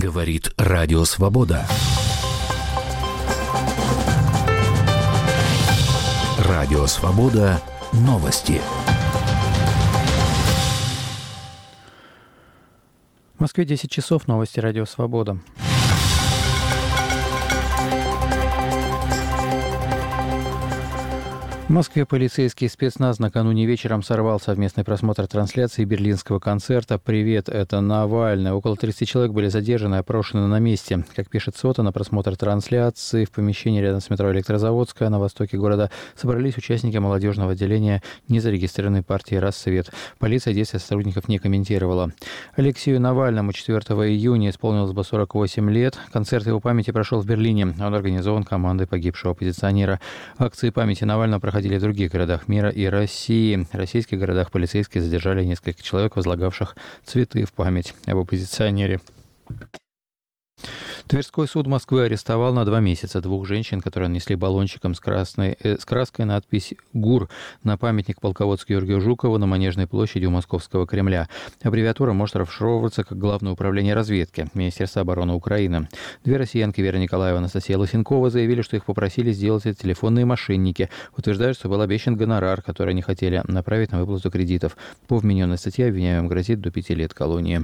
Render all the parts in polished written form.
Говорит Радио Свобода. Радио Свобода. Новости. В Москве 10 часов. Новости Радио Свобода. В Москве полицейский спецназ накануне вечером сорвал совместный просмотр трансляции берлинского концерта «Привет, это Навальный». Около 30 человек были задержаны и опрошены на месте. Как пишет СОТА, на просмотр трансляции в помещении рядом с метро Электрозаводская на востоке города собрались участники молодежного отделения незарегистрированной партии «Рассвет». Полиция действия сотрудников не комментировала. Алексею Навальному 4 июня исполнилось бы 48 лет. Концерт его памяти прошел в Берлине. Он организован командой погибшего оппозиционера. Акции памяти Навального проходили в других городах мира и России. В российских городах полицейские задержали несколько человек, возлагавших цветы в память об оппозиционере. Тверской суд Москвы арестовал на 2 месяца 2 женщин, которые нанесли баллончиком с краской надпись «ГУР» на памятник полководцу Георгию Жукову на Манежной площади у Московского Кремля. Аббревиатура может расшифровываться как Главное управление разведки Министерства обороны Украины. 2 россиянки, Вера Николаева и Анастасия Лысенкова, заявили, что их попросили сделать это телефонные мошенники. Утверждают, что был обещан гонорар, который они хотели направить на выплату кредитов. По вмененной статье обвиняемым грозит до 5 лет колонии.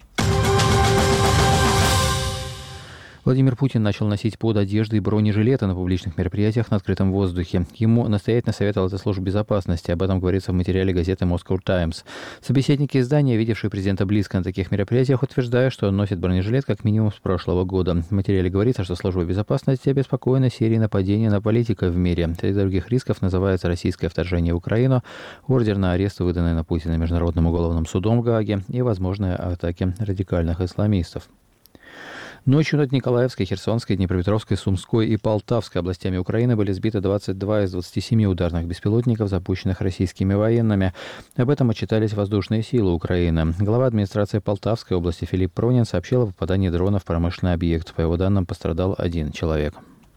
Владимир Путин начал носить под одеждой бронежилеты на публичных мероприятиях на открытом воздухе. Ему настоятельно советовала это служба безопасности. Об этом говорится в материале газеты Moscow Times. Собеседники издания, видевшие президента близко на таких мероприятиях, утверждают, что он носит бронежилет как минимум с прошлого года. В материале говорится, что служба безопасности обеспокоена серией нападений на политиков в мире. Среди других рисков называется российское вторжение в Украину, ордер на арест, выданный на Путина Международным уголовным судом в Гааге, и возможные атаки радикальных исламистов. Ночью над Николаевской, Херсонской, Днепропетровской, Сумской и Полтавской областями Украины были сбиты 22 из 27 ударных беспилотников, запущенных российскими военными. Об этом отчитались воздушные силы Украины. Глава администрации Полтавской области Филипп Пронин сообщил о попадании дрона в промышленный объект. По его данным, пострадал 1 человек.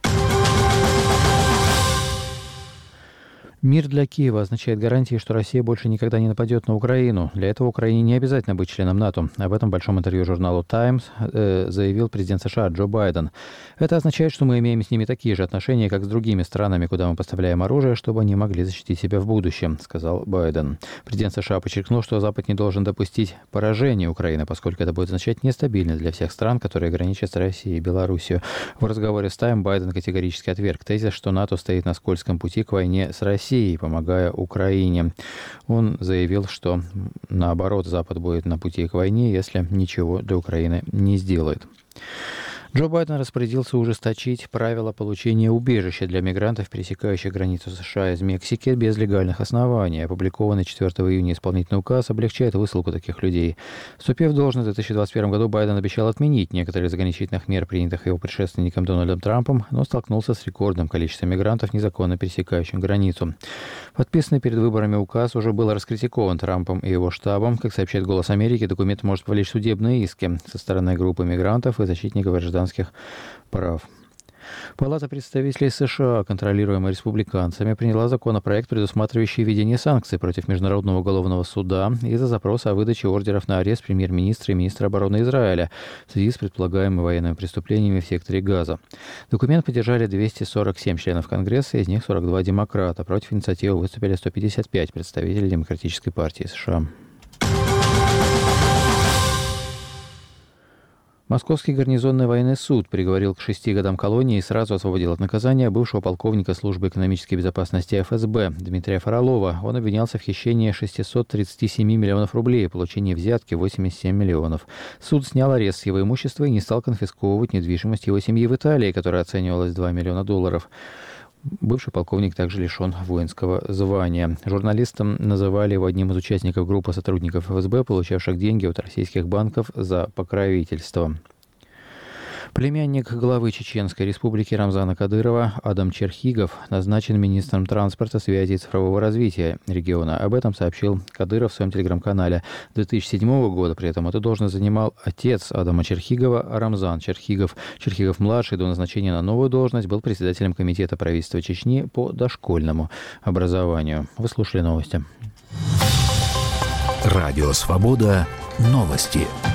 Мир для Киева означает гарантии, что Россия больше никогда не нападет на Украину. Для этого Украине не обязательно быть членом НАТО. Об этом в большом интервью журналу «Таймс» заявил президент США Джо Байден. Это означает, что мы имеем с ними такие же отношения, как с другими странами, куда мы поставляем оружие, чтобы они могли защитить себя в будущем, сказал Байден. Президент США подчеркнул, что Запад не должен допустить поражения Украины, поскольку это будет означать нестабильность для всех стран, которые граничат с Россией и Белоруссией. В разговоре с «Таймс» Байден категорически отверг тезис, что НАТО стоит на скользком пути к войне с Россией, помогая Украине. Он заявил, что наоборот, Запад будет на пути к войне, если ничего для Украины не сделает. Джо Байден распорядился ужесточить правила получения убежища для мигрантов, пересекающих границу США из Мексики без легальных оснований. Опубликованный 4 июня исполнительный указ облегчает высылку таких людей. Вступив в должность в 2021 году, Байден обещал отменить некоторые из ограничительных мер, принятых его предшественником Дональдом Трампом, но столкнулся с рекордным количеством мигрантов, незаконно пересекающих границу. Подписанный перед выборами указ уже был раскритикован Трампом и его штабом. Как сообщает «Голос Америки», документ может повлечь судебные иски со стороны группы мигрантов и защитников гражданских прав. Палата представителей США, контролируемая республиканцами, приняла законопроект, предусматривающий введение санкций против Международного уголовного суда из-за запроса о выдаче ордеров на арест премьер-министра и министра обороны Израиля в связи с предполагаемыми военными преступлениями в секторе Газа. Документ поддержали 247 членов Конгресса, из них 42 демократа. Против инициативы выступили 155 представителей Демократической партии США. Московский гарнизонный военный суд приговорил к 6 годам колонии и сразу освободил от наказания бывшего полковника службы экономической безопасности ФСБ Дмитрия Фролова. Он обвинялся в хищении 637 миллионов рублей и получении взятки 87 миллионов. Суд снял арест с его имущества и не стал конфисковывать недвижимость его семьи в Италии, которая оценивалась в $2 миллиона. Бывший полковник также лишен воинского звания. Журналистам называли его одним из участников группы сотрудников ФСБ, получавших деньги от российских банков за покровительство. Племянник главы Чеченской республики Рамзана Кадырова Адам Черхигов назначен министром транспорта, связи и цифрового развития региона. Об этом сообщил Кадыров в своем телеграм-канале. С 2007 года при этом эту должность занимал отец Адама Черхигова Рамзан Черхигов. Черхигов-младший до назначения на новую должность был председателем комитета правительства Чечни по дошкольному образованию. Вы слушали новости. Радио Свобода. Новости.